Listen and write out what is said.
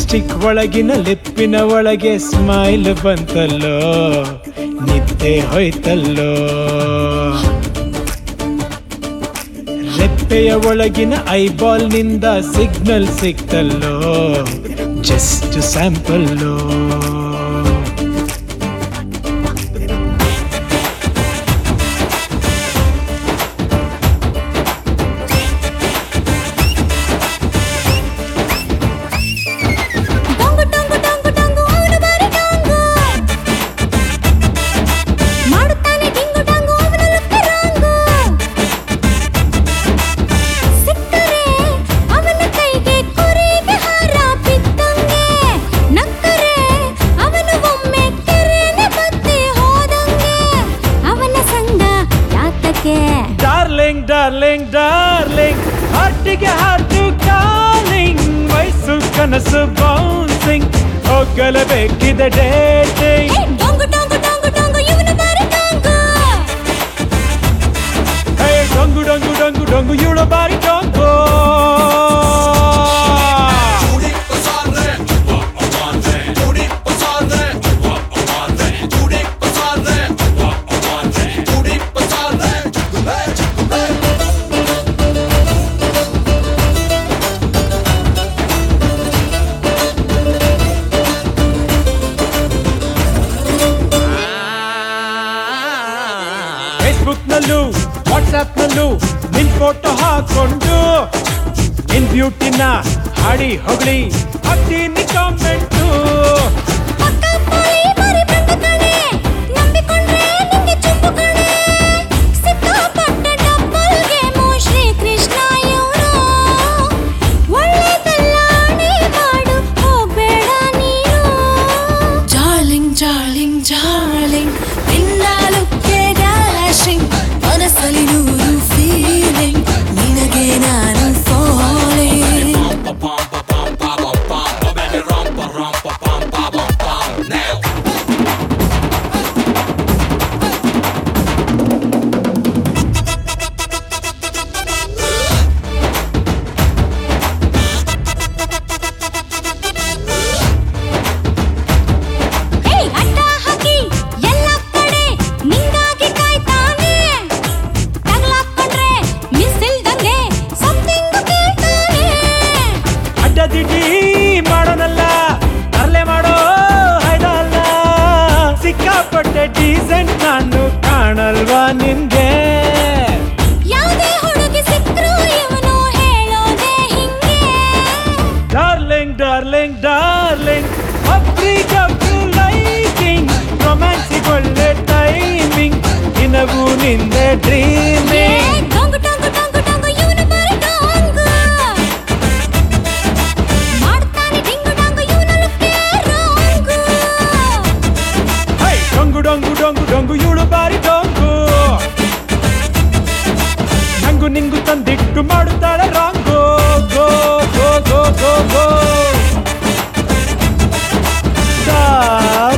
Lipstick ಒಳಗಿನ ಲಿಪ್ಪಿನ ಒಳಗೆ smile ಬಂತಲ್ಲೋ, ನಿದ್ದೆ ಹೋಯ್ತಲ್ಲೋ. ರೆಪ್ಪೆಯ ಒಳಗಿನ ಐಬಾಲ್ ನಿಂದ ಸಿಗ್ನಲ್ ಸಿಕ್ತಲ್ಲೋ, ಜಸ್ಟ್ ಸ್ಯಾಂಪಲ್ಲೋ. Darling, darling, darling, ಹಾರ್ಟಿಗೆ ಹಾರ್ಟು ಕಾಲಿಂಗ್, ವಯಸ್ಸು ಕನಸು ಬೌನ್ಸಿಂಗ್, ಹೋಗಲೇಬೇಕಿದೆ ಡೇಟಿಂಗ್. ಡೊಂಗು ಡೊಂಗು ಡೊಂಗು ಡೊಂಗು ಇವನು ಬಾರಿ ಡೊಂಗು. ಹೇ ಡೊಂಗು ಡೊಂಗು ಡೊಂಗು ಡೊಂಗು ಇವಳು ಬಾರಿ ಡೊಂಗು. ಫೇಸ್ಬುಕ್ ನಲ್ಲೂ ವಾಟ್ಸ್ಆಪ್ ನಲ್ಲೂ ನಿನ್ ಫೋಟೋ ಹಾಕೊಂಡು ನಿನ್ ಬ್ಯೂಟಿನ ಹಾಡಿ ಹೊಗಳಿ ಹಾಕ್ತೀನಿ ಕಾಮೆಂಟು. ಮನಸ್ಸಲ್ಲಿ ನೂರು ಫೀಲಿಂಗ್, ನಿನಗೆ ನಾನು ಫಾಲಿಂಗ್. ದಿಢೀ ಮಾಡೋನಲ್ಲ, ಅರ್ಲೆ ಮಾಡೋ ಹೈದಲ್ಲ, ಸಿಕ್ಕಾಪಟ್ಟೆ ಡೀಸೆಂಟ್ ನಾನು ಕಾಣಲ್ವಾ ನಿನ್ಗೆ? ಯಾವುದೇ ಹುಡುಗಿ ಸಿಕ್ಕರೂ ಇವನು ಹೇಳೋದೇ ಹಿಂಗೆ. ಡಾರ್ಲಿಂಗ್ ಡಾರ್ಲಿಂಗ್ ಡಾರ್ಲಿಂಗ್, ಒಬ್ರಿಗೊಬ್ರು ಲೈಕಿಂಗ್, ರೊಮ್ಯಾನ್ಸಿಗೆ ಒಳ್ಳೆ ಟೈಮಿಂಗ್, ದಿನವೂ ನಿಂದೆ ಡ್ರೀಮಿಂಗ್. ಡೊಂಗು ಡೊಂಗು ಡೊಂಗು ಡೊಂಗು ಇವನು ಬಾರಿ ಡೊಂಗು. ಮಾಡ್ತಾನೆ ಡಿಂಗು ಡೊಂಗು ಇವನು ಲುಕ್ಕೆ ರೋಂಗು. ಹೈ ಡೊಂಗು ಡೊಂಗು ಡೊಂಗು ಡೊಂಗು ಇವಳು ಬಾರಿ ಡೊಂಗು. ನಂಗು ನಿಂಗು ತಂದಿಟ್ಟು ಮಾಡುತ್ತಾಳೆ ರಾಂಗು. ಗೋ ಗೋ ಗೋ ಗೋ ಗೋ.